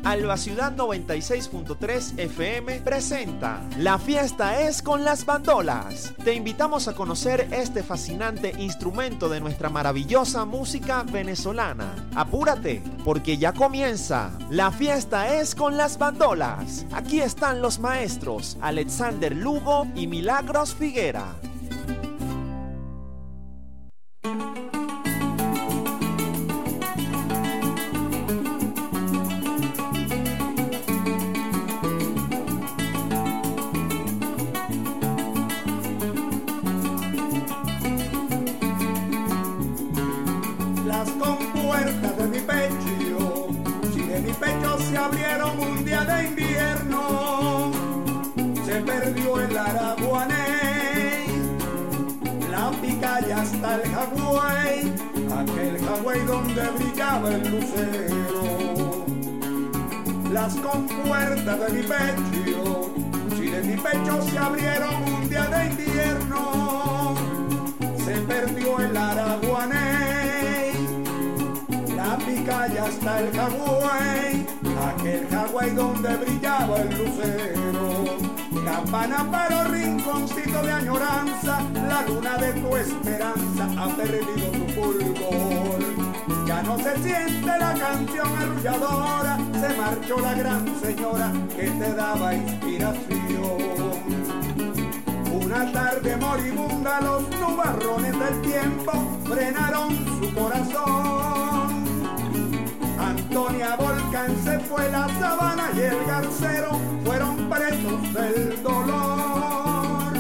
Alba Ciudad 96.3 FM presenta La Fiesta es con las Bandolas. Te invitamos a conocer este fascinante instrumento de nuestra maravillosa música venezolana. Apúrate, porque ya comienza La Fiesta es con las Bandolas. Aquí están los maestros Alexander Lugo y Milagros Figuera. Las compuertas de mi pecho, si de mi pecho se abrieron un día de invierno, se perdió el araguané, la picaya hasta el jagüey, aquel jagüey donde brillaba el lucero. Las compuertas de mi pecho, si de mi pecho se abrieron un día de invierno, se perdió el araguané, la picaya hasta el jagüey, aquel jagüey donde brillaba el lucero. Campana pero rinconcito de añoranza, la luna de tu esperanza ha perdido tu fulgor. Ya no se siente la canción arrulladora, se marchó la gran señora que te daba inspiración. Una tarde moribunda los nubarrones del tiempo frenaron su corazón. Antonia Volcán se fue, la sabana y el garcero fueron presos del dolor.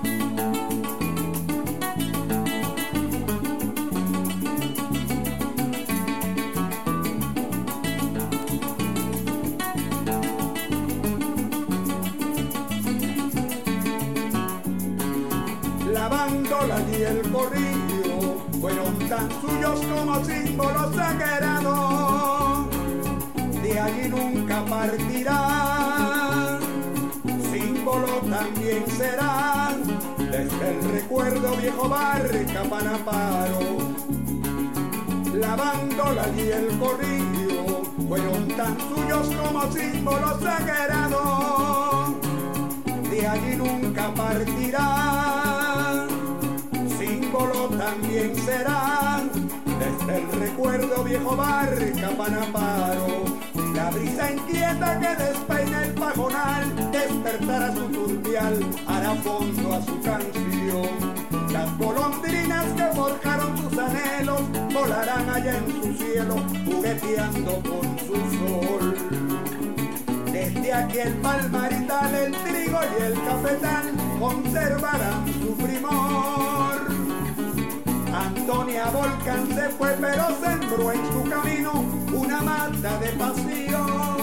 La bandola y el corrillo fueron tan suyos como símbolos sagrados, de allí nunca partirán, símbolo también serán, desde el recuerdo viejo barca Panaparo. La bandola y el corrillo fueron tan suyos como símbolos sagrados, de allí nunca partirán, símbolo también serán, desde el recuerdo viejo barca Panaparo. La brisa inquieta que despeina el pajonal despertará su turbial, hará fondo a su canción. Las golondrinas que forjaron sus anhelos volarán allá en su cielo, jugueteando con su sol. Desde aquí el palmarital, el trigo y el cafetal conservarán su primor. Antonia Volcán se fue pero sembró en su camino una mata de pasión.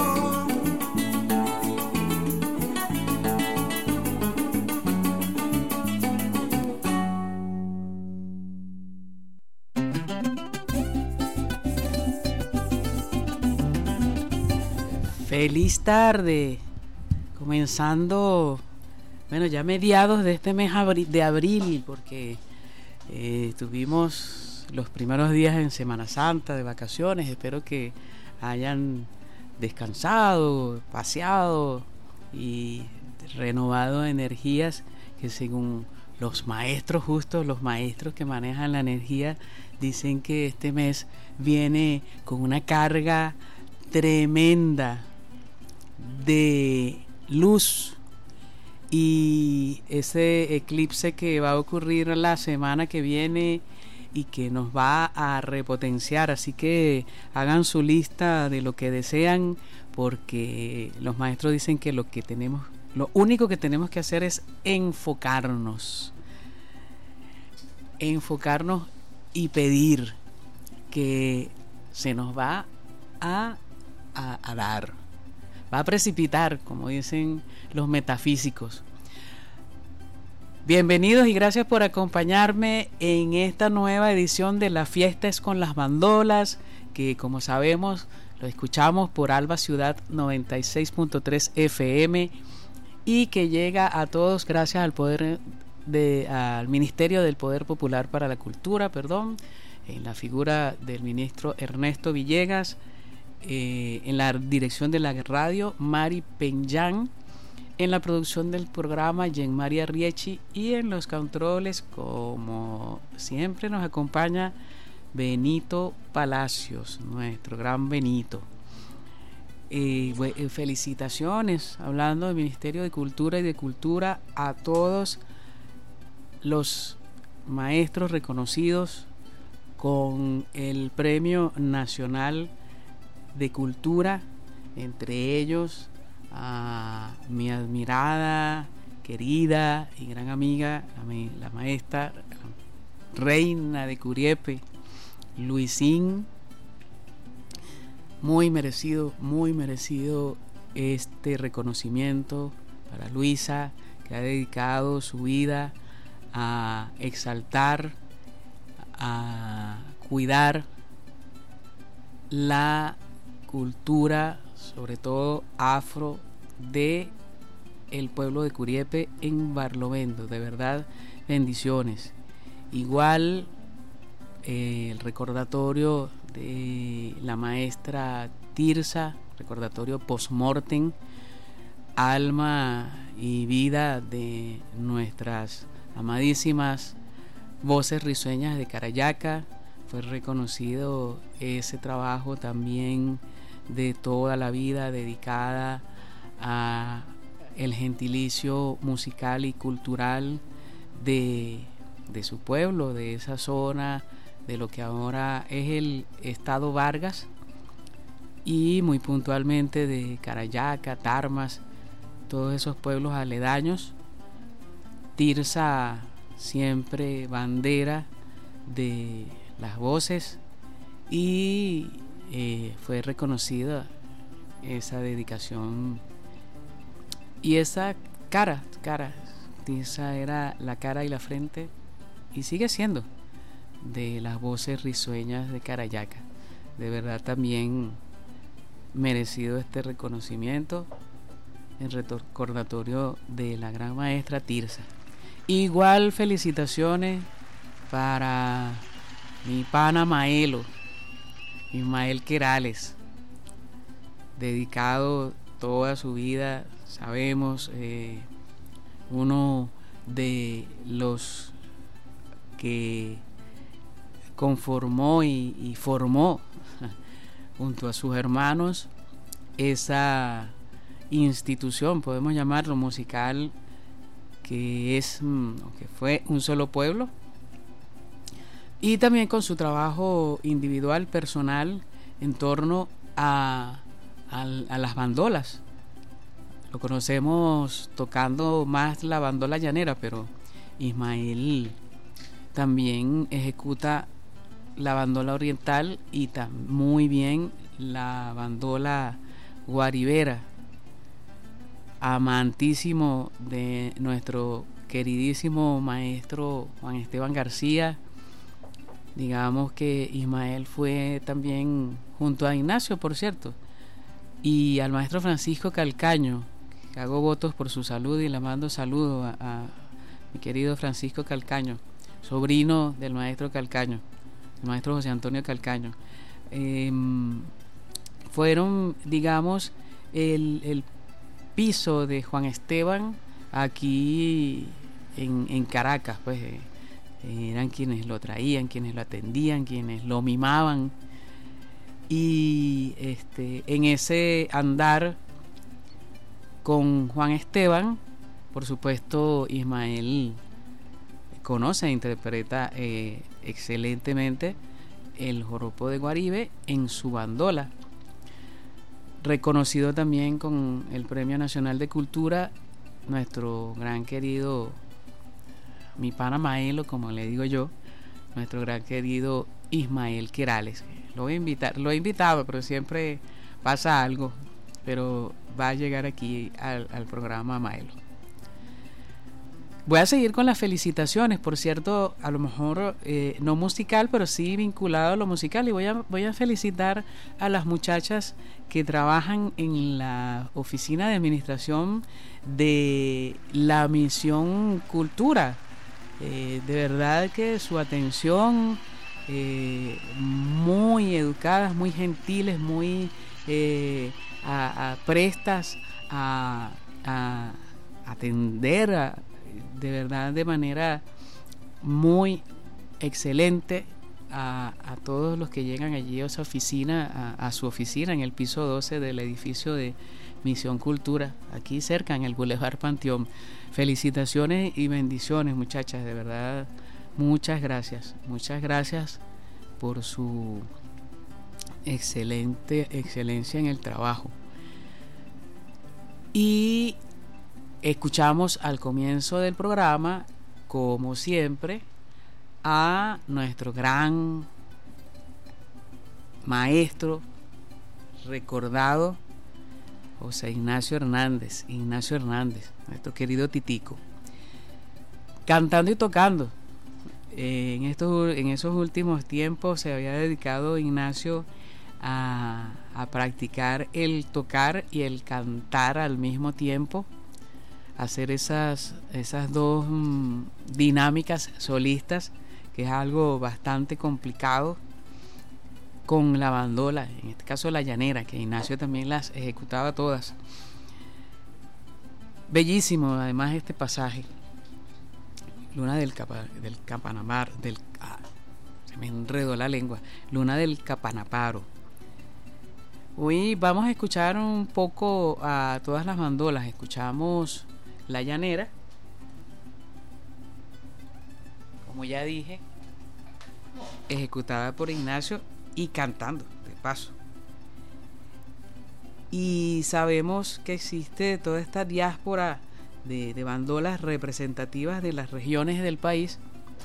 Feliz tarde, comenzando, bueno, ya mediados de este mes de abril, porque tuvimos los primeros días en Semana Santa de vacaciones. Espero que hayan descansado, paseado y renovado energías, que según los maestros, justos los maestros que manejan la energía, dicen que este mes viene con una carga tremenda de luz, y ese eclipse que va a ocurrir la semana que viene y que nos va a repotenciar. Así que hagan su lista de lo que desean, porque los maestros dicen que lo único que tenemos que hacer es enfocarnos y pedir que se nos va a dar, va a precipitar, como dicen los metafísicos. Bienvenidos y gracias por acompañarme en esta nueva edición de La Fiesta es con las Bandolas, que como sabemos lo escuchamos por Alba Ciudad 96.3 FM y que llega a todos gracias al Ministerio del Poder Popular para la Cultura, en la figura del ministro Ernesto Villegas, en la dirección de la radio, Mari Peñán. En la producción del programa, Jen María Riechi. Y en los controles, como siempre, nos acompaña Benito Palacios, nuestro gran Benito. Felicitaciones, hablando del Ministerio de Cultura y de Cultura, a todos los maestros reconocidos con el Premio Nacional de Cultura, entre ellos a mi admirada, querida y gran amiga, la maestra reina de Curiepe, Luisín. Muy merecido este reconocimiento para Luisa, que ha dedicado su vida a exaltar, a cuidar la cultura, sobre todo afro, de el pueblo de Curiepe en Barlovento. De verdad, bendiciones. Igual el recordatorio de la maestra Tirsa, recordatorio post-mortem, alma y vida de nuestras amadísimas voces risueñas de Carayaca. Fue reconocido ese trabajo también de toda la vida dedicada a el gentilicio musical y cultural de su pueblo, de esa zona, de lo que ahora es el estado Vargas, y muy puntualmente de Carayaca, Tarmas, todos esos pueblos aledaños. Tirsa siempre bandera de las voces, y fue reconocida esa dedicación y esa cara. Tirsa era la cara y la frente, y sigue siendo, de las voces risueñas de Carayaca. De verdad, también merecido este reconocimiento en recordatorio de la gran maestra Tirsa. Igual felicitaciones para mi pana Maelo, Ismael Querales, dedicado toda su vida, sabemos, uno de los que conformó y formó junto a sus hermanos esa institución, podemos llamarlo, musical, que fue Un Solo Pueblo, y también con su trabajo individual, personal, en torno a las bandolas. Lo conocemos tocando más la bandola llanera, pero Ismael también ejecuta la bandola oriental y muy bien la bandola guaribera. Amantísimo de nuestro queridísimo maestro Juan Esteban García. Digamos que Ismael fue también, junto a Ignacio, por cierto, y al maestro Francisco Calcaño, que hago votos por su salud y le mando saludos a mi querido Francisco Calcaño, sobrino del maestro Calcaño, el maestro José Antonio Calcaño. Fueron, digamos, el piso de Juan Esteban aquí en Caracas, pues eran quienes lo traían, quienes lo atendían, quienes lo mimaban, y en ese andar con Juan Esteban, por supuesto, Ismael conoce e interpreta excelentemente el joropo de Guaribe en su bandola, reconocido también con el Premio Nacional de Cultura, nuestro gran querido, mi pana Maelo, como le digo yo, nuestro gran querido Ismael Querales. Lo he invitado, pero siempre pasa algo, pero va a llegar aquí al programa Maelo. Voy a seguir con las felicitaciones, por cierto, a lo mejor no musical, pero sí vinculado a lo musical, y voy a felicitar a las muchachas que trabajan en la oficina de administración de la Misión Cultura. De verdad que su atención, muy educadas, muy gentiles, muy prestas a atender de verdad de manera muy excelente a todos los que llegan allí a esa oficina, a su oficina en el piso 12 del edificio de Misión Cultura, aquí cerca en el Boulevard Panteón. Felicitaciones y bendiciones, muchachas, de verdad, muchas gracias por su excelencia en el trabajo. Y escuchamos al comienzo del programa, como siempre, a nuestro gran maestro recordado, José Ignacio Hernández, nuestro querido Titico, cantando y tocando. En esos últimos tiempos se había dedicado Ignacio a practicar el tocar y el cantar al mismo tiempo, hacer esas dos dinámicas solistas, que es algo bastante complicado, con la bandola, en este caso la llanera, que Ignacio también las ejecutaba todas. Bellísimo además este pasaje, Luna del Capanamar, se me enredó la lengua, Luna del Capanaparo. Hoy vamos a escuchar un poco a todas las bandolas. Escuchamos la llanera, como ya dije, ejecutada por Ignacio y cantando de paso. Y sabemos que existe toda esta diáspora de bandolas representativas de las regiones del país,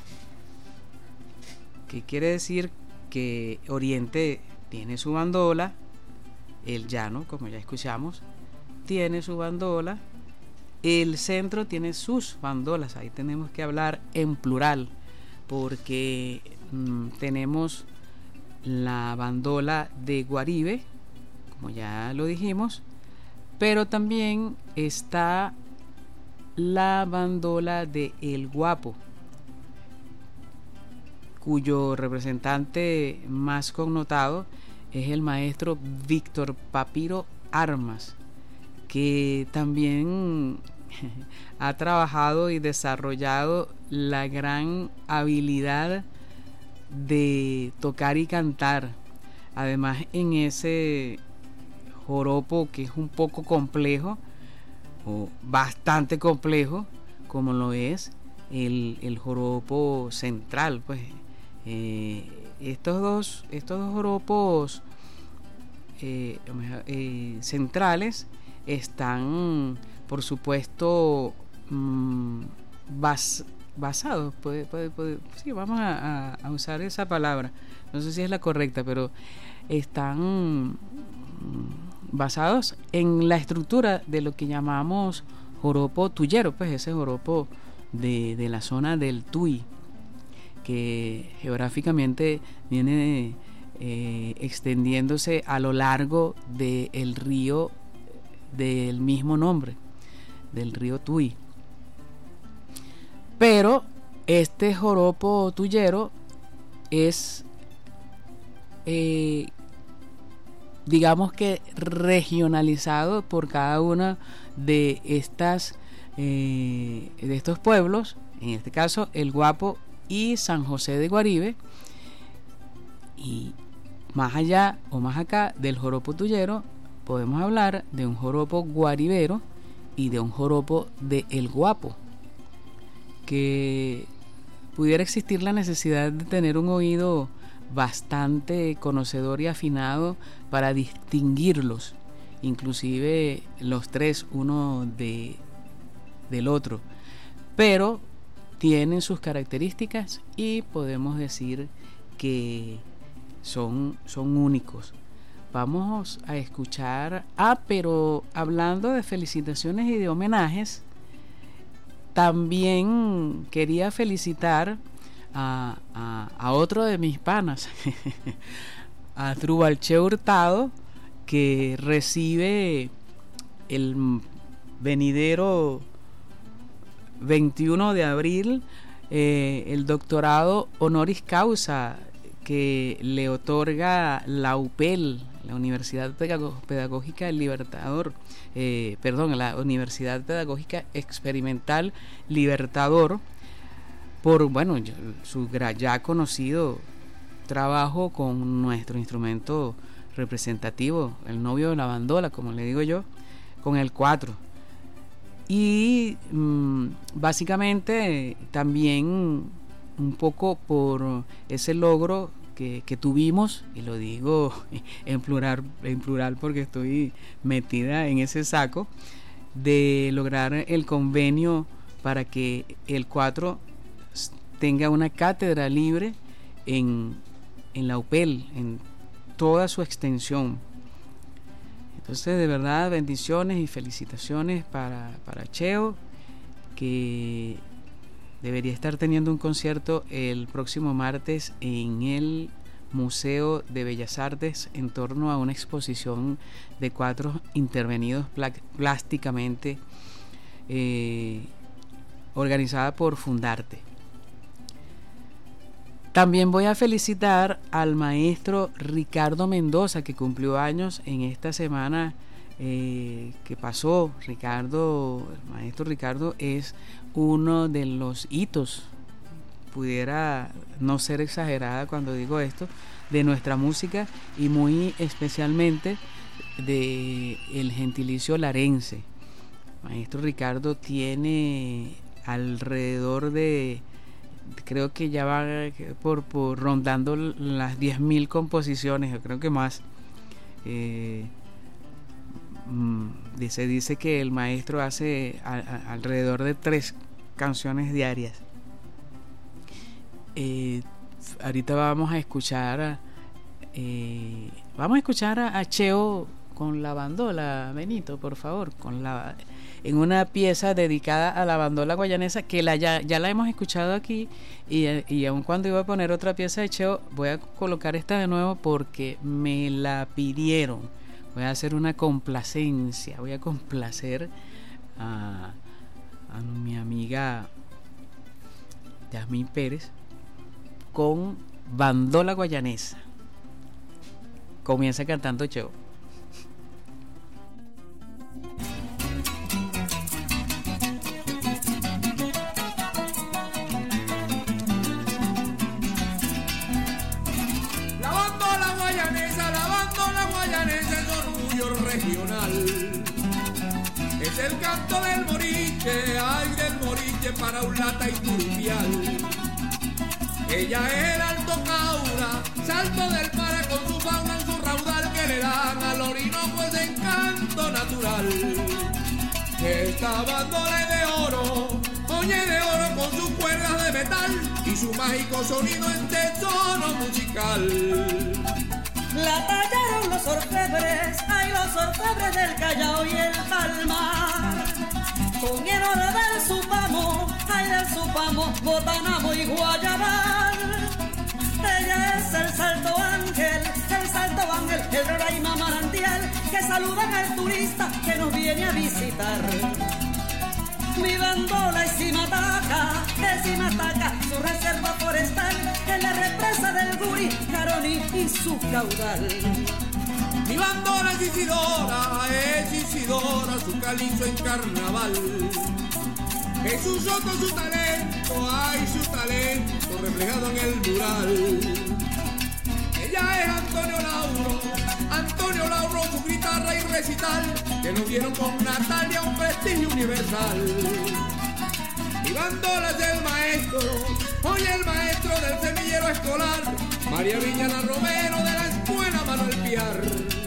que quiere decir que Oriente tiene su bandola, el llano, como ya escuchamos, tiene su bandola, el centro tiene sus bandolas. Ahí tenemos que hablar en plural, porque tenemos la bandola de Guaribe, como ya lo dijimos, pero también está la bandola de El Guapo, cuyo representante más connotado es el maestro Víctor Papiro Armas, que también ha trabajado y desarrollado la gran habilidad de tocar y cantar. Además, en ese joropo que es un poco complejo, o bastante complejo, como lo es el joropo central, pues estos dos joropos centrales están, por supuesto, basados, sí, vamos a usar esa palabra, no sé si es la correcta, pero están basados en la estructura de lo que llamamos joropo tuyero, pues ese joropo de la zona del Tuy, que geográficamente viene extendiéndose a lo largo del río del mismo nombre, del río Tuy. Pero este joropo tuyero es digamos que regionalizado por cada una de estas de estos pueblos, en este caso El Guapo y San José de Guaribe. Y más allá o más acá del joropo tuyero podemos hablar de un joropo guaribero y de un joropo de El Guapo, que pudiera existir la necesidad de tener un oído bastante conocedor y afinado para distinguirlos, inclusive los tres uno del otro, pero tienen sus características y podemos decir que son únicos. Vamos a escuchar, pero hablando de felicitaciones y de homenajes, también quería felicitar a otro de mis panas, a Trubalche Hurtado, que recibe el venidero 21 de abril el doctorado honoris causa que le otorga la UPEL la Universidad Pedagógica El Libertador, la Universidad Pedagógica Experimental Libertador, por su ya conocido trabajo con nuestro instrumento representativo, el novio de la bandola, como le digo yo, con el 4. Y básicamente también un poco por ese logro que tuvimos, y lo digo en plural porque estoy metida en ese saco, de lograr el convenio para que el 4 tenga una cátedra libre en la UPEL, en toda su extensión. Entonces, de verdad, bendiciones y felicitaciones para Cheo, que debería estar teniendo un concierto el próximo martes en el Museo de Bellas Artes en torno a una exposición de 4 intervenidos plásticamente, organizada por Fundarte. También voy a felicitar al maestro Ricardo Mendoza, que cumplió años en esta semana que pasó. El maestro Ricardo es uno de los hitos, pudiera no ser exagerada cuando digo esto, de nuestra música, y muy especialmente de el gentilicio larense. Maestro Ricardo tiene alrededor de, creo que ya va por rondando las 10.000 composiciones, yo creo que más. Se dice que el maestro hace alrededor de 3 canciones diarias. Ahorita vamos a escuchar a Cheo con la bandola, Benito, por favor, en una pieza dedicada a la bandola guayanesa, que ya la hemos escuchado aquí, y aun cuando iba a poner otra pieza de Cheo, voy a colocar esta de nuevo porque me la pidieron. Voy a hacer una complacencia, voy a complacer a mi amiga Yasmín Pérez con bandola guayanesa. Comienza cantando Cheo. Es el canto del moriche, ay del moriche para un lata y turbial. Ella es el Alto Caura, salto del mar con su fauna en su raudal, que le dan al Orinoco ese encanto natural. Esta bandola es de oro, oye de oro con sus cuerdas de metal y su mágico sonido en tono musical. La tallaron los orfebres, ay los orfebres del Callao y el Palmar. Con el oro del Supamo, ay del Supamo, Botanamo y Guayabal. Ella es el Salto Ángel, el Roraima Manantial, que saludan al turista que nos viene a visitar. Mi bandola es Simataca, su reserva forestal, en la represa del Guri, Caroni y su caudal. Mi bandola es Isidora, su calizo en carnaval. Jesús Soto, su talento, ay su talento reflejado en el mural. Ella es Antonio Lauro, su guitarra y recital, que nos dieron con Natalia un prestigio universal. Mi bandola es el maestro, hoy el maestro del semillero escolar, María Villana Romero de la escuela Manuel Piar.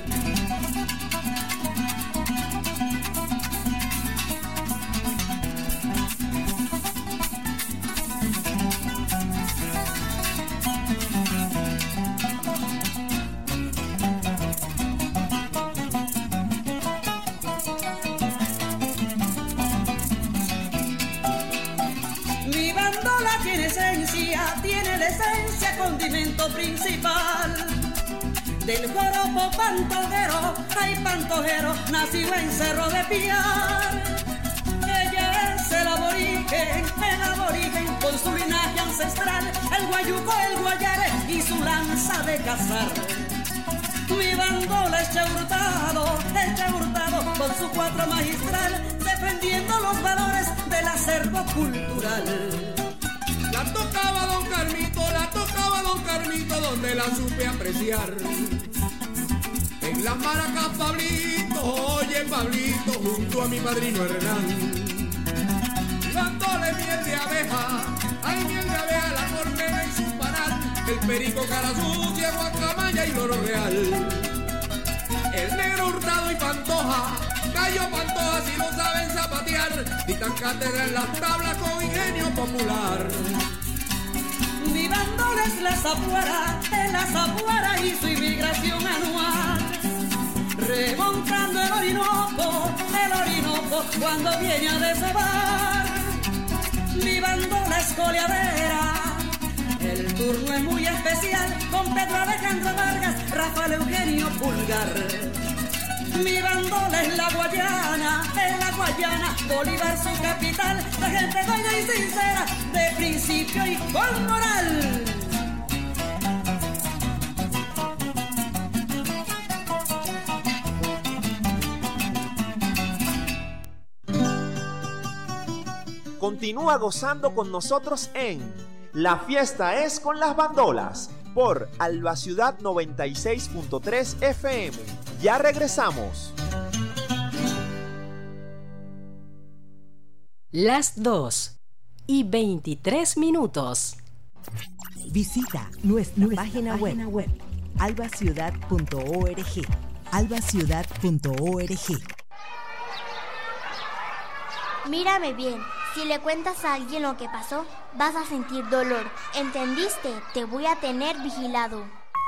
Tiene la esencia, condimento principal del joropo pantojero, ay pantojero, nacido en Cerro de Piar. Ella es el aborigen con su linaje ancestral, el guayuco, el guayare y su lanza de cazar. Mi bandola bandola echa hurtado con su cuatro magistral, defendiendo los valores del acervo cultural. La tocaba don Carlito, donde la supe apreciar. En las maracas Pablito, oye Pablito, junto a mi padrino Hernán. Dándole miel de abeja, ay miel de abeja, la corneta y su panal, el perico cara sucia, guacamaya y loro real. El negro Hurtado y Pantoja, Gallo Pantoja si lo saben zapatear, dictan cátedra en las tablas con ingenio popular. Mi bandola es la Zapuara y su inmigración anual. Remontando el Orinoco cuando viene a desovar. Mi bandola es coleadera, el turno es muy especial, con Pedro Alejandro Vargas, Rafael Eugenio Pulgar. Mi bandola es la Guayana, Bolívar su capital, la gente buena y sincera, de principio y con moral. Continúa gozando con nosotros en La Fiesta es con las Bandolas por Alba Ciudad 96.3 FM. Ya regresamos. Las 2:23. Visita nuestra página web albaciudad.org. albaciudad.org. Mírame bien, si le cuentas a alguien lo que pasó, vas a sentir dolor. ¿Entendiste? Te voy a tener vigilado.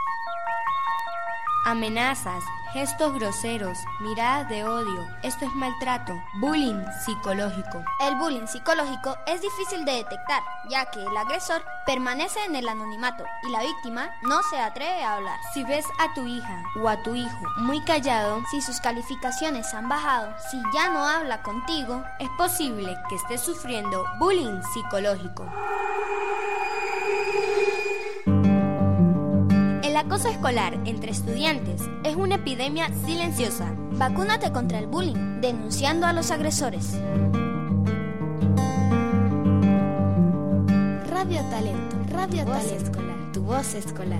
Amenazas, gestos groseros, miradas de odio. Esto es maltrato, bullying psicológico. El bullying psicológico es difícil de detectar, ya que el agresor permanece en el anonimato y la víctima no se atreve a hablar. Si ves a tu hija o a tu hijo muy callado, si sus calificaciones han bajado, si ya no habla contigo, es posible que esté sufriendo bullying psicológico. El acoso escolar entre estudiantes es una epidemia silenciosa. Vacúnate contra el bullying, denunciando a los agresores. Radio Talento, escolar, tu voz escolar.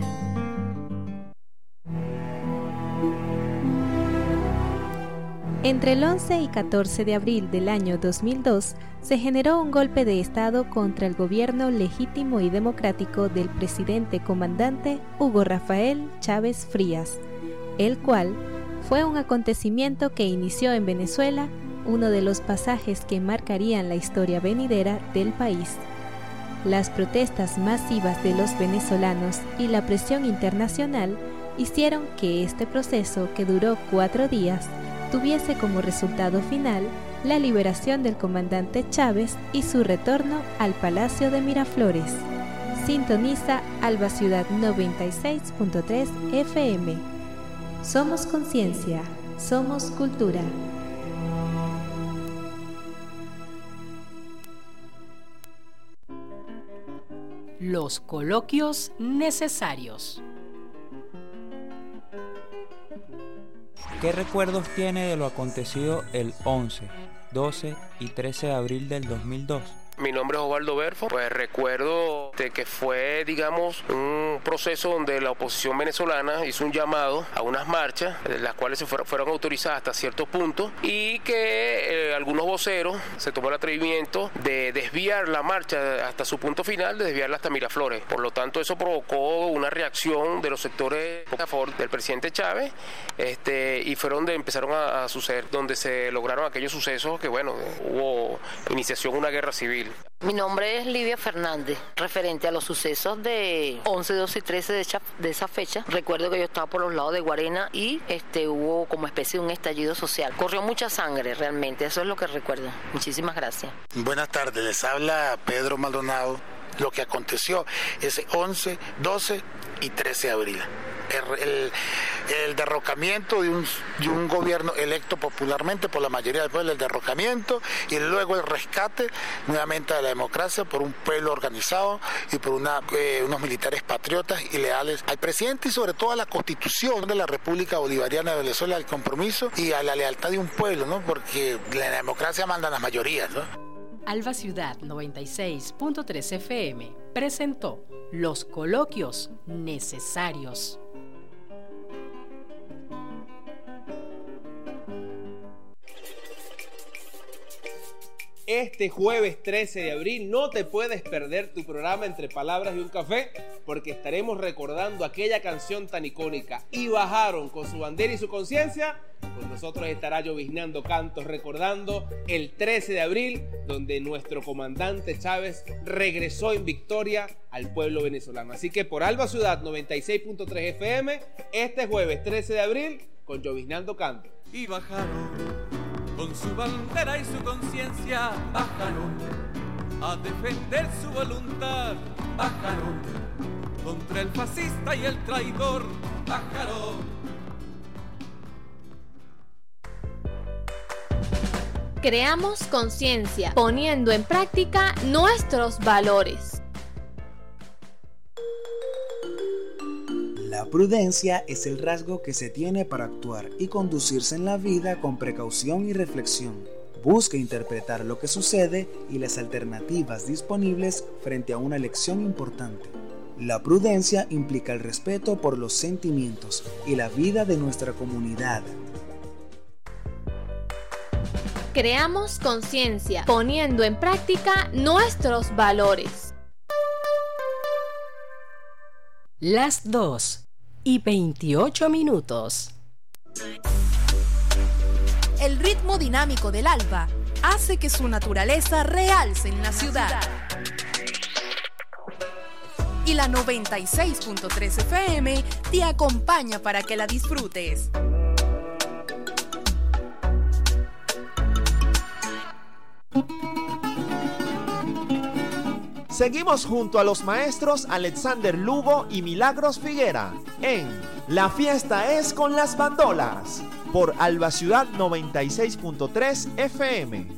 Entre el 11 y 14 de abril del año 2002, se generó un golpe de Estado contra el gobierno legítimo y democrático del presidente comandante Hugo Rafael Chávez Frías, el cual fue un acontecimiento que inició en Venezuela uno de los pasajes que marcarían la historia venidera del país. Las protestas masivas de los venezolanos y la presión internacional hicieron que este proceso, que duró 4 días, tuviese como resultado final la liberación del comandante Chávez y su retorno al Palacio de Miraflores. Sintoniza Alba Ciudad 96.3 FM. Somos conciencia, somos cultura. Los coloquios necesarios. ¿Qué recuerdos tiene de lo acontecido el 11, 12 y 13 de abril del 2002? Mi nombre es Osvaldo Berfo. Pues recuerdo de que fue, digamos, un proceso donde la oposición venezolana hizo un llamado a unas marchas, las cuales fueron autorizadas hasta cierto punto, y que algunos voceros se tomó el atrevimiento de desviar la marcha hasta su punto final, de desviarla hasta Miraflores. Por lo tanto, eso provocó una reacción de los sectores a favor del presidente Chávez, y fueron donde empezaron a suceder, donde se lograron aquellos sucesos que, bueno, hubo iniciación de una guerra civil. Mi nombre es Livia Fernández. Referente a los sucesos de 11, 12 y 13 de esa fecha, recuerdo que yo estaba por los lados de Guarena y hubo como especie de un estallido social. Corrió mucha sangre realmente, eso es lo que recuerdo. Muchísimas gracias. Buenas tardes, les habla Pedro Maldonado. Lo que aconteció ese 11, 12 y 13 de abril. el derrocamiento de un gobierno electo popularmente por la mayoría del pueblo, el derrocamiento y luego el rescate nuevamente de la democracia por un pueblo organizado y por unos militares patriotas y leales al presidente y sobre todo a la Constitución de la República Bolivariana de Venezuela, al compromiso y a la lealtad de un pueblo, ¿no? Porque la democracia mandan las mayorías, ¿no? Alba Ciudad 96.3 FM presentó Los Coloquios Necesarios. Este jueves 13 de abril no te puedes perder tu programa Entre Palabras y un Café, porque estaremos recordando aquella canción tan icónica. Y bajaron con su bandera y su conciencia. Con nosotros estará Lloviznando Cantos recordando el 13 de abril, donde nuestro comandante Chávez regresó en victoria al pueblo venezolano. Así que por Alba Ciudad 96.3 FM, este jueves 13 de abril, con Lloviznando Cantos. Y bajaron con su bandera y su conciencia, bajaron a defender su voluntad, bajaron contra el fascista y el traidor, bajaron. Creamos conciencia, poniendo en práctica nuestros valores. La prudencia es el rasgo que se tiene para actuar y conducirse en la vida con precaución y reflexión. Busca interpretar lo que sucede y las alternativas disponibles frente a una elección importante. La prudencia implica el respeto por los sentimientos y la vida de nuestra comunidad. Creamos conciencia, poniendo en práctica nuestros valores. Las 2:28. El ritmo dinámico del alba hace que su naturaleza realce en la ciudad. Y la 96.3 FM te acompaña para que la disfrutes. Seguimos junto a los maestros Alexander Lugo y Milagros Figuera en La Fiesta es con las Bandolas por Alba Ciudad 96.3 FM.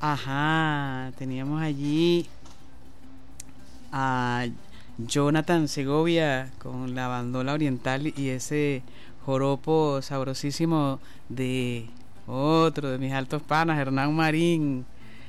Ajá, teníamos allí a Jonathan Segovia con la bandola oriental y ese joropo sabrosísimo de otro de mis altos panas, Hernán Marín.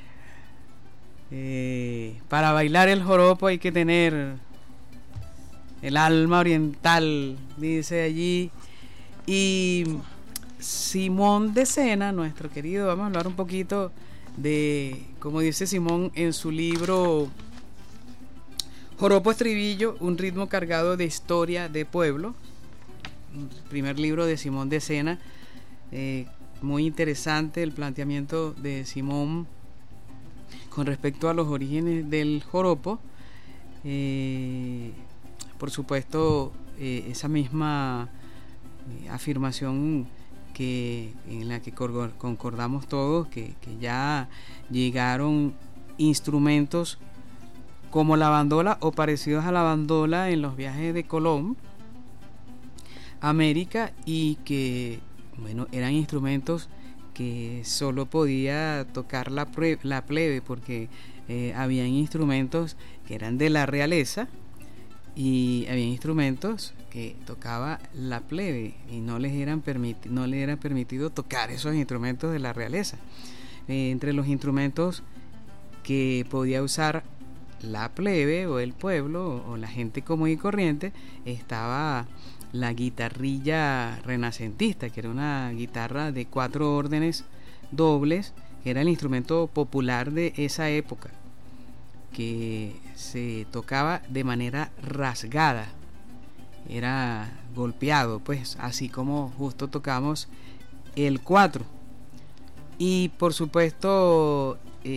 Para bailar el joropo hay que tener el alma oriental, dice allí. Y Simón de Sena, nuestro querido, vamos a hablar un poquito de, como dice Simón en su libro Joropo Estribillo, un ritmo cargado de historia de pueblo, primer libro de Simón de Sena. Muy interesante el planteamiento de Simón con respecto a los orígenes del joropo. Por supuesto, esa misma afirmación en la que concordamos todos, que ya llegaron instrumentos como la bandola o parecidos a la bandola en los viajes de Colón a América, y que bueno, eran instrumentos que solo podía tocar la plebe, porque habían instrumentos que eran de la realeza y había instrumentos que tocaba la plebe y no le era permitido tocar esos instrumentos de la realeza. Entre los instrumentos que podía usar la plebe o el pueblo o la gente común y corriente estaba la guitarrilla renacentista, que era una guitarra de 4 órdenes dobles, que era el instrumento popular de esa época, que se tocaba de manera rasgada, era golpeado, pues así como justo tocamos el 4. Y por supuesto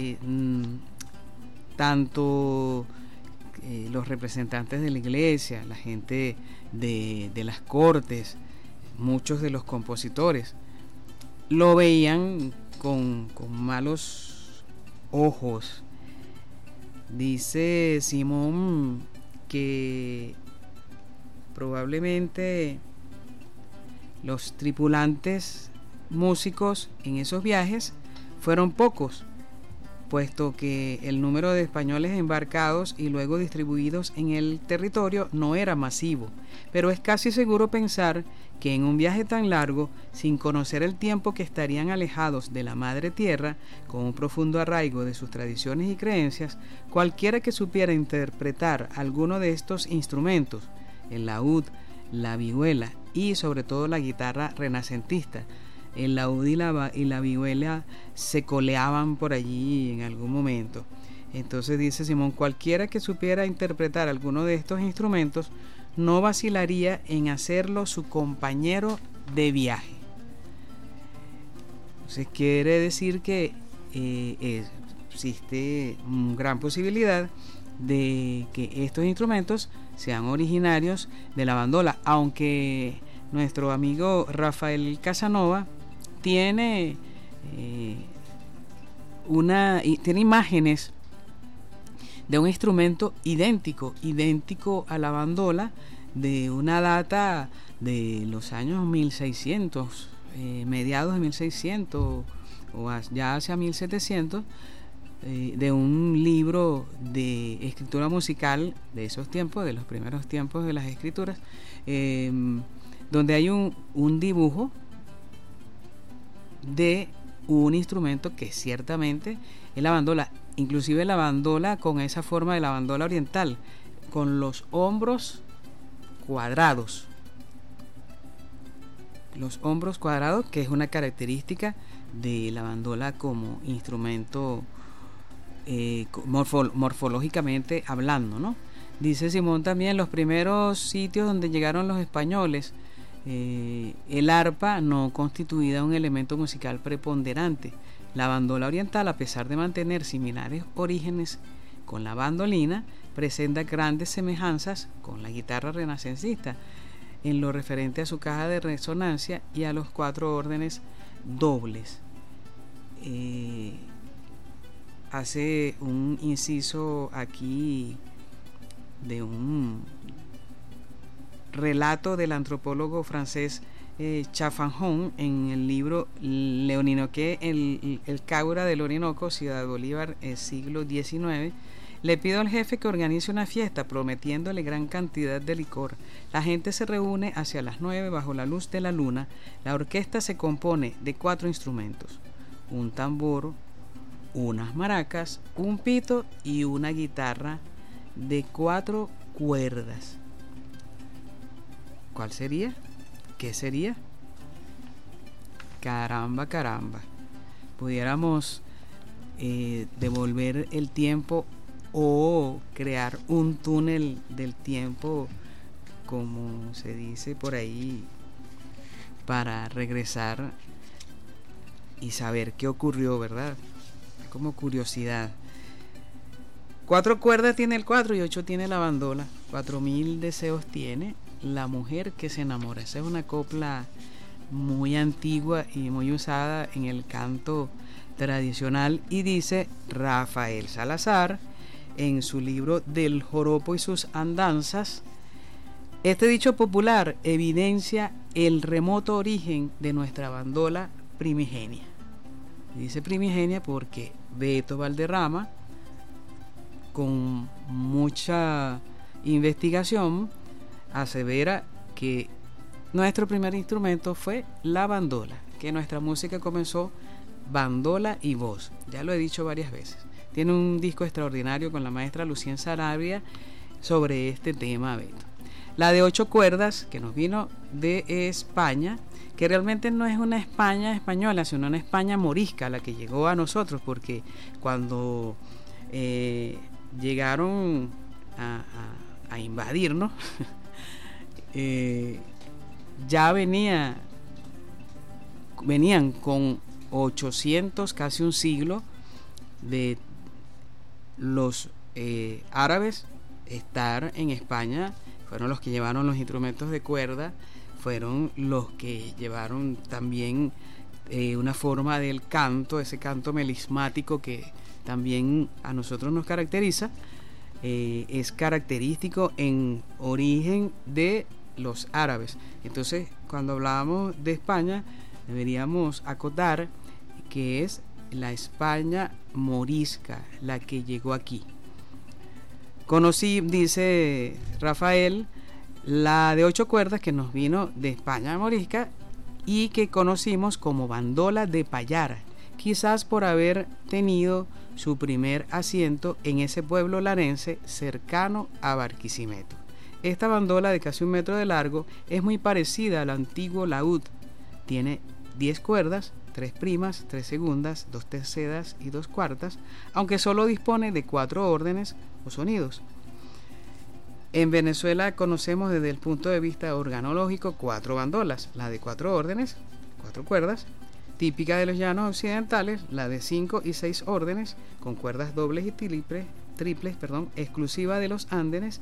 tanto los representantes de la iglesia, la gente de las cortes, muchos de los compositores lo veían con malos ojos. Dice Simón que probablemente los tripulantes músicos en esos viajes fueron pocos, puesto que el número de españoles embarcados y luego distribuidos en el territorio no era masivo, pero es casi seguro pensar que en un viaje tan largo, sin conocer el tiempo que estarían alejados de la madre tierra, con un profundo arraigo de sus tradiciones y creencias, cualquiera que supiera interpretar alguno de estos instrumentos, el laúd, la vihuela y sobre todo la guitarra renacentista, el laúd y la vihuela se coleaban por allí en algún momento. Entonces dice Simón, cualquiera que supiera interpretar alguno de estos instrumentos no vacilaría en hacerlo su compañero de viaje. Entonces quiere decir que existe una gran posibilidad de que estos instrumentos sean originarios de la bandola, aunque nuestro amigo Rafael Casanova tiene imágenes de un instrumento idéntico a la bandola, de una data de los años 1600, mediados de 1600 o ya hacia 1700, de un libro de escritura musical de esos tiempos, de los primeros tiempos de las escrituras, donde hay un dibujo de un instrumento que ciertamente es la bandola, inclusive la bandola con esa forma de la bandola oriental, con los hombros cuadrados, que es una característica de la bandola como instrumento morfológicamente hablando, ¿no? Dice Simón también, los primeros sitios donde llegaron los españoles, el arpa no constituía un elemento musical preponderante. La bandola oriental, a pesar de mantener similares orígenes con la bandolina, presenta grandes semejanzas con la guitarra renacentista en lo referente a su caja de resonancia y a los 4 órdenes dobles. Hace un inciso aquí de un relato del antropólogo francés Chafanjón en el libro Leoninoqué, el Caura del Orinoco, Ciudad Bolívar, siglo XIX. Le pido al jefe que organice una fiesta prometiéndole gran cantidad de licor. La gente se reúne hacia las 9 bajo la luz de la luna. La orquesta se compone de 4 instrumentos: un tambor, unas maracas, un pito y una guitarra de 4 cuerdas. ¿Cuál sería? ¿Qué sería? Caramba, caramba. Pudiéramos devolver el tiempo o crear un túnel del tiempo, como se dice por ahí, para regresar y saber qué ocurrió, ¿verdad? Como curiosidad. 4 cuerdas tiene el 4 y 8 tiene la bandola. 4000 deseos tiene la mujer que se enamora. Esa es una copla muy antigua y muy usada en el canto tradicional, y dice Rafael Salazar en su libro Del joropo y sus andanzas: este dicho popular evidencia el remoto origen de nuestra bandola primigenia. Dice primigenia porque Beto Valderrama, con mucha investigación, asevera que nuestro primer instrumento fue la bandola, que nuestra música comenzó bandola y voz. Ya lo he dicho varias veces. Tiene un disco extraordinario con la maestra Lucien Sarabia sobre este tema, Beto. La de 8 cuerdas, que nos vino de España, que realmente no es una España española, sino una España morisca la que llegó a nosotros, porque cuando llegaron a invadirnos, ya venían con 800, casi un siglo de los árabes estar en España. Fueron los que llevaron los instrumentos de cuerda, fueron los que llevaron también una forma del canto, ese canto melismático que también a nosotros nos caracteriza. Es característico en origen de los árabes. Entonces, cuando hablábamos de España, deberíamos acotar que es la España morisca la que llegó aquí. Conocí, dice Rafael, la de 8 cuerdas que nos vino de España morisca y que conocimos como bandola de payar, quizás por haber tenido su primer asiento en ese pueblo larense cercano a Barquisimeto. Esta bandola de casi 1 metro de largo es muy parecida al antiguo laúd. Tiene 10 cuerdas, 3 primas, 3 segundas, 2 terceras y 2 cuartas, aunque solo dispone de 4 órdenes o sonidos. En Venezuela conocemos desde el punto de vista organológico 4 bandolas: la de 4 órdenes, 4 cuerdas, típica de los llanos occidentales; la de 5 y 6 órdenes con cuerdas dobles y triples, exclusiva de los Andes;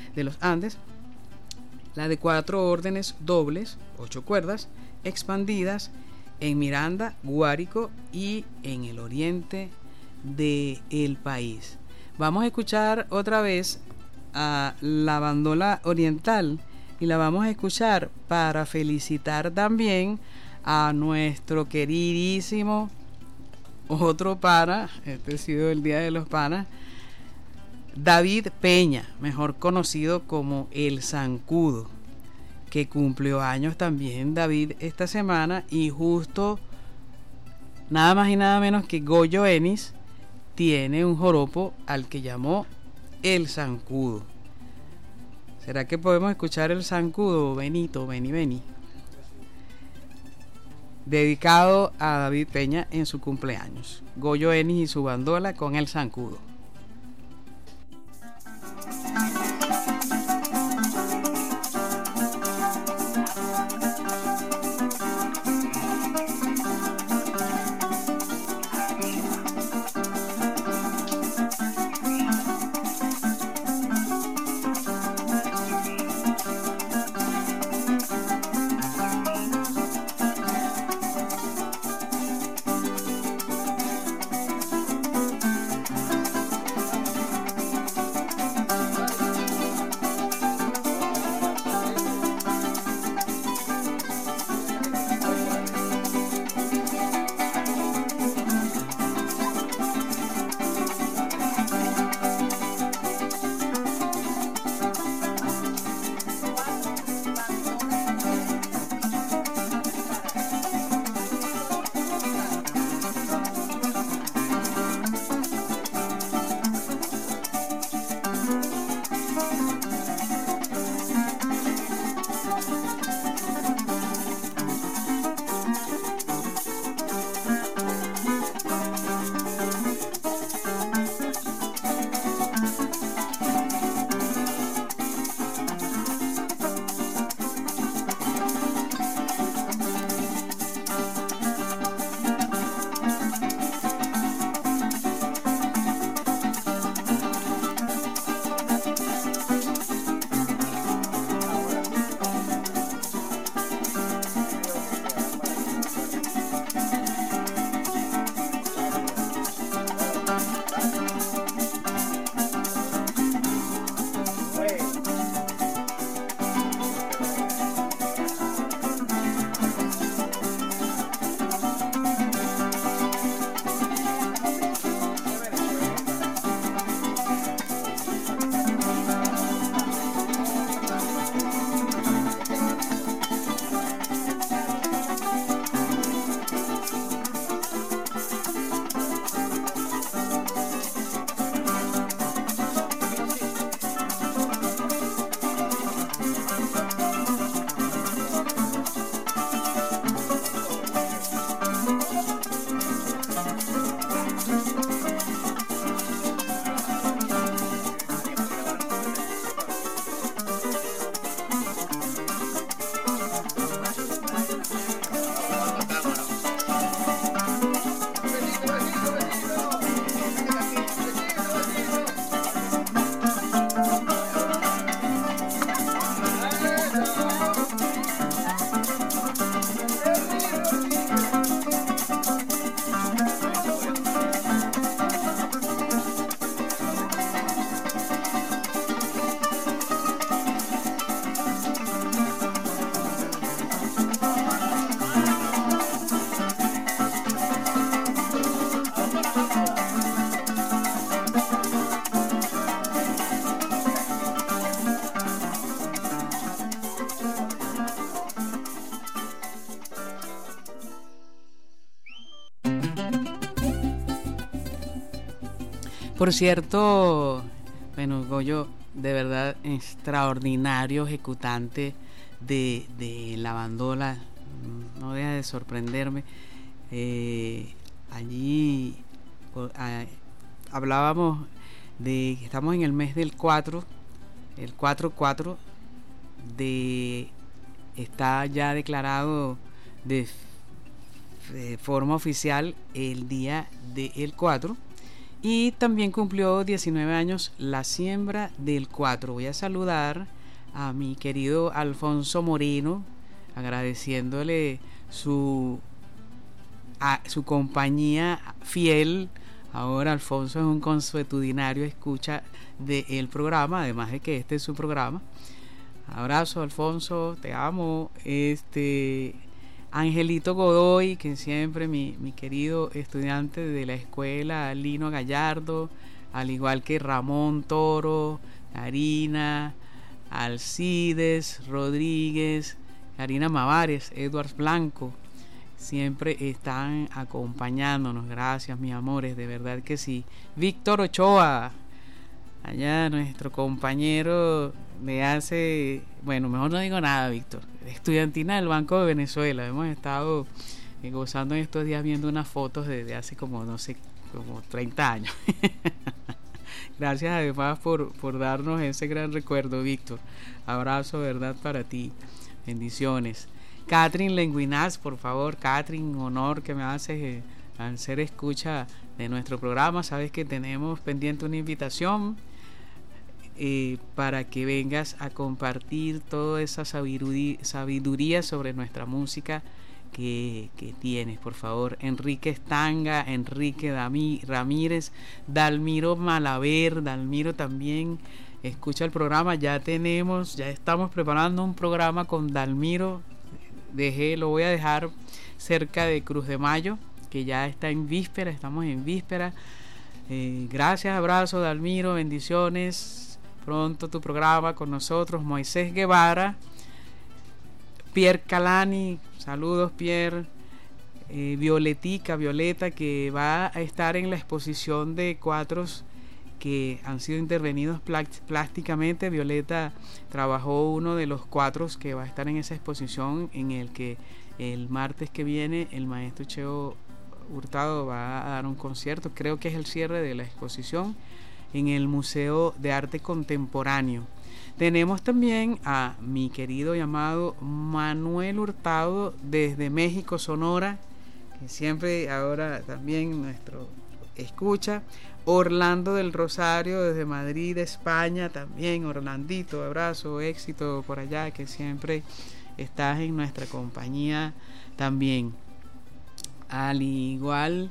la de 4 órdenes dobles, 8 cuerdas, expandidas en Miranda, Guárico y en el oriente del país. Vamos a escuchar otra vez a la bandola oriental, y la vamos a escuchar para felicitar también a nuestro queridísimo otro pana, este ha sido el Día de los Panas, David Peña, mejor conocido como El Zancudo, que cumplió años también David esta semana, y justo nada más y nada menos que Goyo Enis tiene un joropo al que llamó El Zancudo. ¿Será que podemos escuchar El Zancudo, Benito, Beni? Dedicado a David Peña en su cumpleaños. Goyo Enis y su bandola con El Zancudo. Por cierto, bueno, Goyo, de verdad extraordinario ejecutante de la bandola, no deja de sorprenderme. Allí hablábamos de que estamos en el mes del 4, el 4-4, está ya declarado de forma oficial el día del 4, y también cumplió 19 años la siembra del 4. Voy a saludar a mi querido Alfonso Moreno, agradeciéndole su compañía fiel. Ahora Alfonso es un consuetudinario escucha del programa, además de que este es su programa. Abrazo, Alfonso, te amo. Angelito Godoy, que siempre mi querido estudiante de la escuela Lino Gallardo, al igual que Ramón Toro, Karina, Alcides Rodríguez, Karina Mavares, Edwards Blanco, siempre están acompañándonos. Gracias, mis amores, de verdad que sí. Víctor Ochoa, allá nuestro compañero de hace, bueno, mejor no digo nada, Víctor, estudiantina del Banco de Venezuela. Hemos estado gozando en estos días viendo unas fotos de hace como, no sé, como 30 años. Gracias además por darnos ese gran recuerdo, Víctor. Abrazo, verdad, para ti. Bendiciones. Catherine Lenguinaz, por favor, Catherine, honor que me haces al ser escucha de nuestro programa. Sabes que tenemos pendiente una invitación para que vengas a compartir toda esa sabiduría sobre nuestra música que tienes, por favor. Enrique Estanga, Enrique Ramírez, Dalmiro Malaver, Dalmiro también escucha el programa. Ya estamos preparando un programa con Dalmiro. Lo voy a dejar cerca de Cruz de Mayo, que ya está en víspera, estamos en víspera. Gracias, abrazo, Dalmiro, bendiciones. Pronto tu programa con nosotros. Moisés Guevara, Pierre Calani, saludos, Pierre. Violeta, que va a estar en la exposición de cuatros que han sido intervenidos plásticamente. Violeta trabajó uno de los cuatros que va a estar en esa exposición, en el que el martes que viene el maestro Cheo Hurtado va a dar un concierto. Creo que es el cierre de la exposición en el Museo de Arte Contemporáneo. Tenemos también a mi querido y amado Manuel Hurtado desde México, Sonora, que siempre ahora también nuestro escucha. Orlando del Rosario desde Madrid, España, también. Orlandito, abrazo, éxito por allá, que siempre estás en nuestra compañía también. Al igual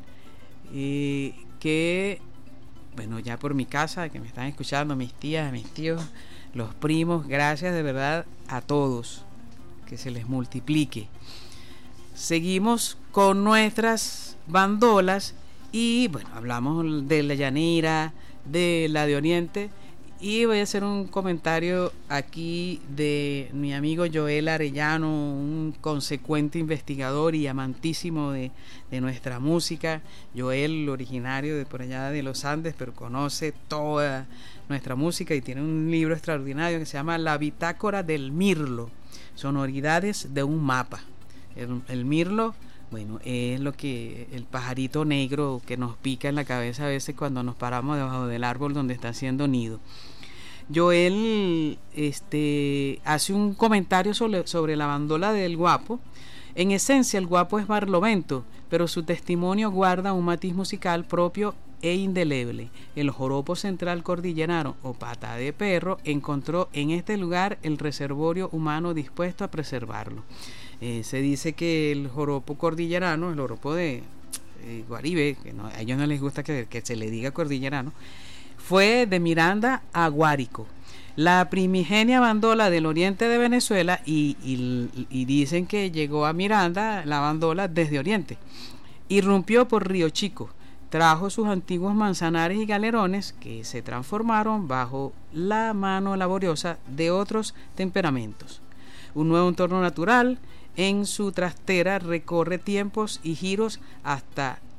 que, bueno, ya por mi casa, que me están escuchando mis tías, mis tíos, los primos, gracias de verdad a todos, que se les multiplique. Seguimos con nuestras bandolas y bueno, hablamos de la llanera, de la de Oriente, y voy a hacer un comentario aquí de mi amigo Joel Arellano, un consecuente investigador y amantísimo de nuestra música. Joel, originario de por allá de los Andes, pero conoce toda nuestra música y tiene un libro extraordinario que se llama La Bitácora del Mirlo, sonoridades de un mapa. El mirlo, bueno, es lo que el pajarito negro que nos pica en la cabeza a veces cuando nos paramos debajo del árbol donde está haciendo nido. Joel hace un comentario sobre la bandola del Guapo. En esencia, el Guapo es barlovento, pero su testimonio guarda un matiz musical propio e indeleble. El joropo central cordillerano o pata de perro encontró en este lugar el reservorio humano dispuesto a preservarlo. Se dice que el joropo cordillerano, el joropo de Guaribe, que a ellos no les gusta que se le diga cordillerano, fue de Miranda a Guárico, la primigenia bandola del oriente de Venezuela, y dicen que llegó a Miranda la bandola desde Oriente. Irrumpió por Río Chico, trajo sus antiguos manzanares y galerones que se transformaron bajo la mano laboriosa de otros temperamentos. Un nuevo entorno natural en su trastera recorre tiempos y giros hasta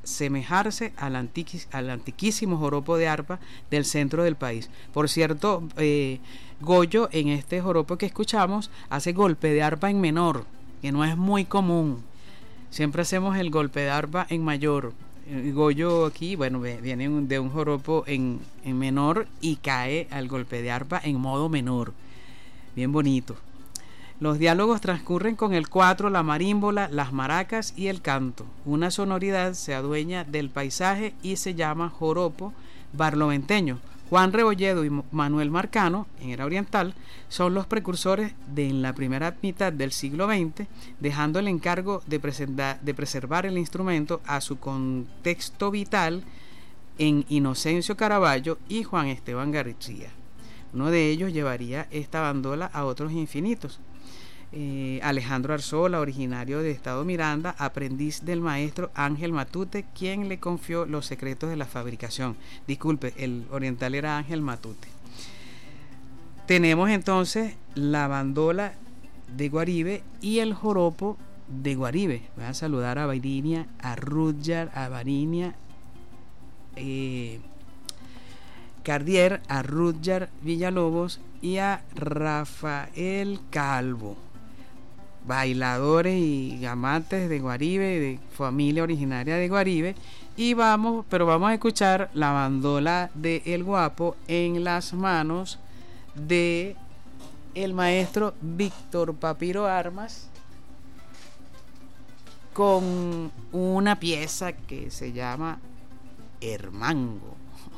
asemejarse al antiquísimo joropo de arpa del centro del país. Por cierto, Goyo, en este joropo que escuchamos, hace golpe de arpa en menor, que no es muy común. Siempre hacemos el golpe de arpa en mayor. Goyo aquí, bueno, viene de un joropo en menor y cae al golpe de arpa en modo menor. Bien bonito. Los diálogos transcurren con el cuatro, la marímbola, las maracas y el canto. Una sonoridad se adueña del paisaje y se llama joropo barloventeño. Juan Rebolledo y Manuel Marcano, en Era Oriental, son los precursores de en la primera mitad del siglo XX, dejando el encargo de preservar el instrumento a su contexto vital en Inocencio Caraballo y Juan Esteban García. Uno de ellos llevaría esta bandola a otros infinitos. Alejandro Arzola, originario de Estado Miranda, aprendiz del maestro Ángel Matute, quien le confió los secretos de la fabricación. Disculpe, el oriental era Ángel Matute. Tenemos entonces la bandola de Guaribe y el joropo de Guaribe. Voy a saludar a Varinia, a Rudjar, a Varinia Cardier, a Rudjar Villalobos y a Rafael Calvo, bailadores y amantes de Guaribe, de familia originaria de Guaribe. Y vamos a escuchar la bandola de El Guapo en las manos de el maestro Víctor Papiro Armas, con una pieza que se llama Hermango.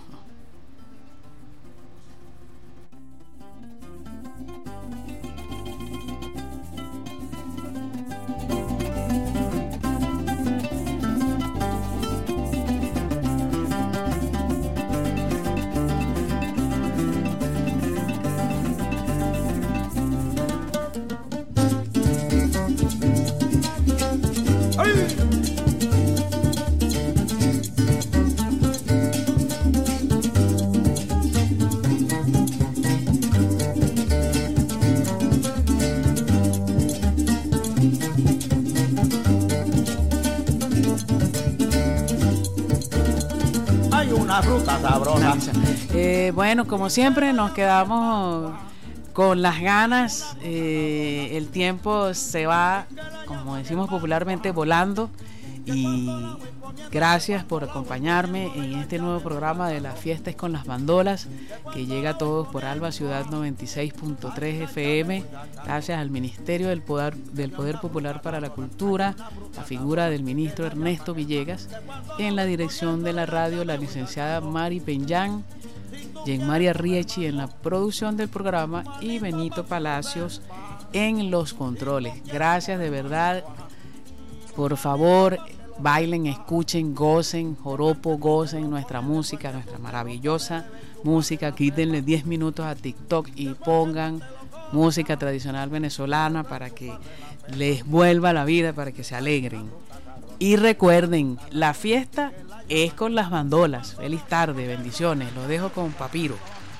Fruta sabrosa. Bueno, como siempre nos quedamos con las ganas. El tiempo se va, como decimos popularmente, volando. Y gracias por acompañarme en este nuevo programa de las fiestas con las bandolas, que llega a todos por Alba Ciudad 96.3 FM. Gracias al Ministerio del Poder Popular para la Cultura, la figura del ministro Ernesto Villegas, en la dirección de la radio la licenciada Mari Peñán, Jen María Riechi en la producción del programa y Benito Palacios en los controles. Gracias de verdad. Por favor, bailen, escuchen, gocen, joropo, gocen nuestra música, nuestra maravillosa música. Quítenle 10 minutos a TikTok y pongan música tradicional venezolana para que les vuelva la vida, para que se alegren. Y recuerden, la fiesta es con las bandolas. Feliz tarde, bendiciones. Los dejo con Papiro.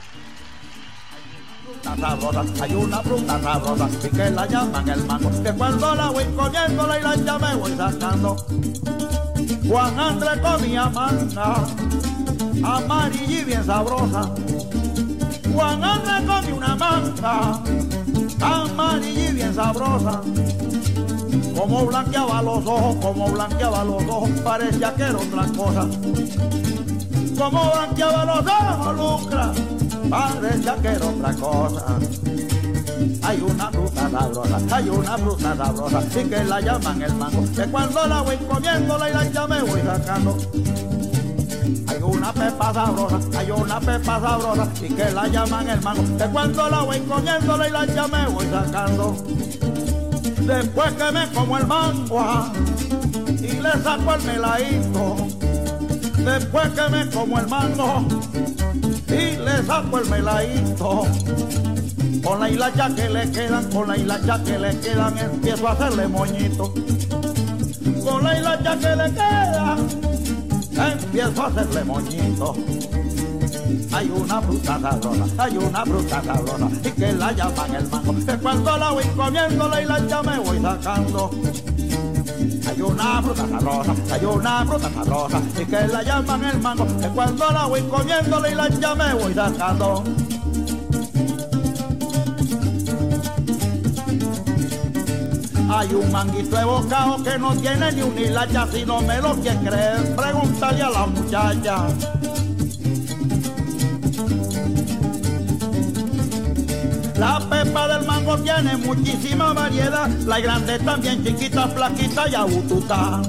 Hay una fruta sabrosa y que la llaman el mango, que cuando la voy comiéndola y la ya me voy sacando. Juan Andrés comía manga amarilla y bien sabrosa. Juan Andrés comía una manga amarilla y bien sabrosa. Como blanqueaba los ojos, parecía que era otra cosa. Como blanqueaba los ojos, lucra, parecía que era otra cosa. Hay una fruta sabrosa y que la llaman el mango, que cuando la voy comiéndola y la ya me voy sacando. Hay una pepa sabrosa y que la llaman el mango, que cuando la voy comiéndola y la ya me voy sacando. Después que me como el mango y le saco el meladito, después que me como el mango y le saco el meladito, con la hilacha que le quedan, empiezo a hacerle moñito. Con la hilacha que le queda, empiezo a hacerle moñito. Hay una fruta sabrosa y que la llaman el mango, que cuando la voy comiéndola y la ya me voy sacando. Hay hay una fruta sabrosa, hay una fruta sabrosa, y que la llaman el mango, que cuando la voy comiéndole y la ya me voy sacando. Hay un manguito evocado que no tiene ni un hilacha, si no me lo quieres creer, pregúntale a la muchacha. La pepa del mango tiene muchísima variedad, la grande también, chiquita, flaquita y abututa.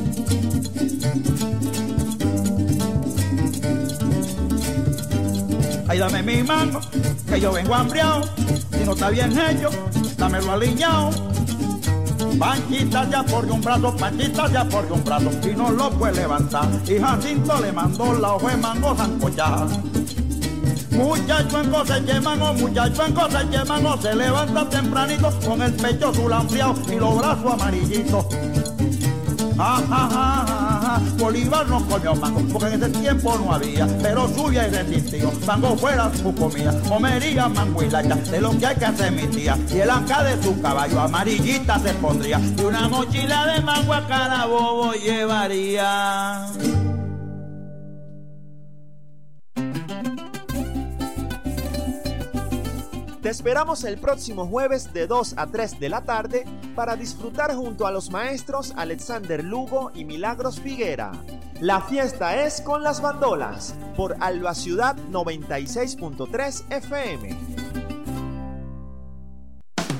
Ay, dame mi mango, que yo vengo hambriado, si no está bien hecho, dámelo aliñado. Panchita ya por un brazo, Panchita ya por un brazo, y no lo puede levantar, y Jacinto le mandó la hoja de mango sancochada. Muchacho en cosecha de mango, muchacho en cosecha de mango, se levanta tempranito con el pecho sulambriado y los brazos amarillitos. Bolívar no comió mango, porque en ese tiempo no había, pero subía y resistió, mango fuera su comida, comería mango y lacha, de lo que hay que hacer mi tía, y el anca de su caballo amarillita se pondría, y una mochila de mango a cada bobo llevaría. Te esperamos el próximo jueves de 2 a 3 de la tarde para disfrutar junto a los maestros Alexander Lugo y Milagros Figuera. La fiesta es con las bandolas por Alba Ciudad 96.3 FM.